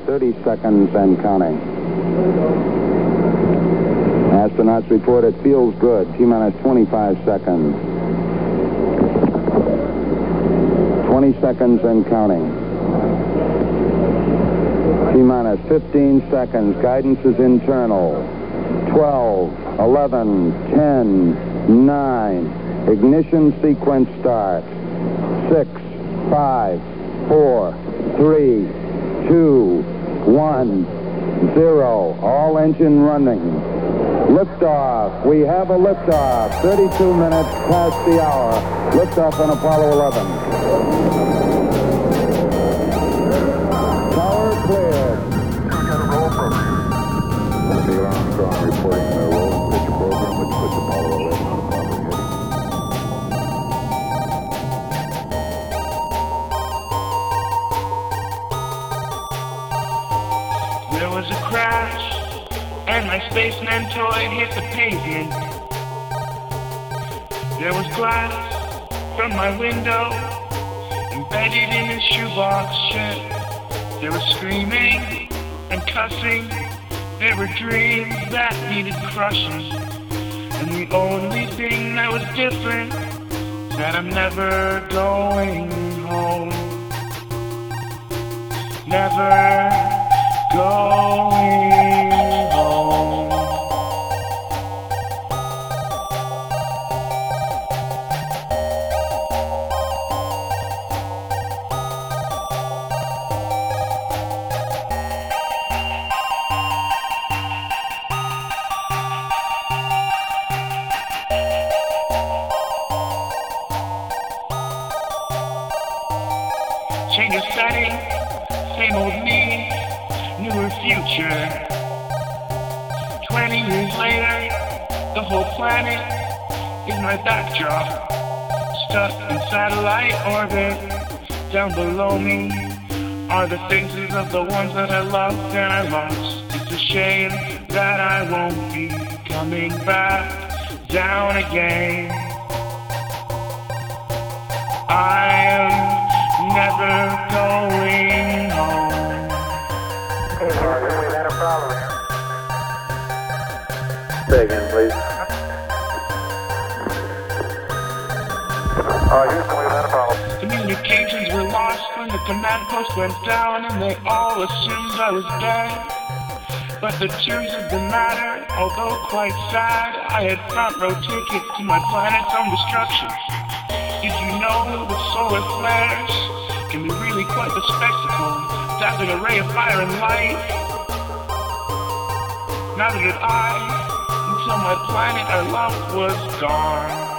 30 seconds and counting. Astronauts report it feels good. T-minus 25 seconds. 20 seconds and counting. T-minus 15 seconds. Guidance is internal. 12, 11, 10, 9. Ignition sequence starts. 6, 5, 4, 3, 2, 1, 0. All engine running. Liftoff. We have a liftoff. 32 minutes past the hour. Liftoff on Apollo 11. Tower cleared. Roll program. Neil Armstrong reporting the roll and pitch program, which puts Apollo 11 on a proper heading. There was a crash, and my spaceman toy hit the pavement. There was glass from my window, embedded in his shoebox shit. There was screaming and cussing. There were dreams that needed crushing. And the only thing that was different is that I'm never going home. Never going home. Change of setting, same old me, newer future. 20 years later, the whole planet is my backdrop. Stuck in satellite orbit, down below me are the faces of the ones that I loved and I lost. It's a shame that I won't be coming back down again. I am never going home. Hey, Morgan, we've had a problem here. Say again, please. Houston, we've had a problem. Communications were lost when the command post went down, and they all assumed I was dead. But the truth of the matter, although quite sad, I had front row tickets to my planet's own destruction. Did you know the solar flares can be really quite the spectacle, dazzling array of fire and light? Neither did I, until my planet I loved was gone.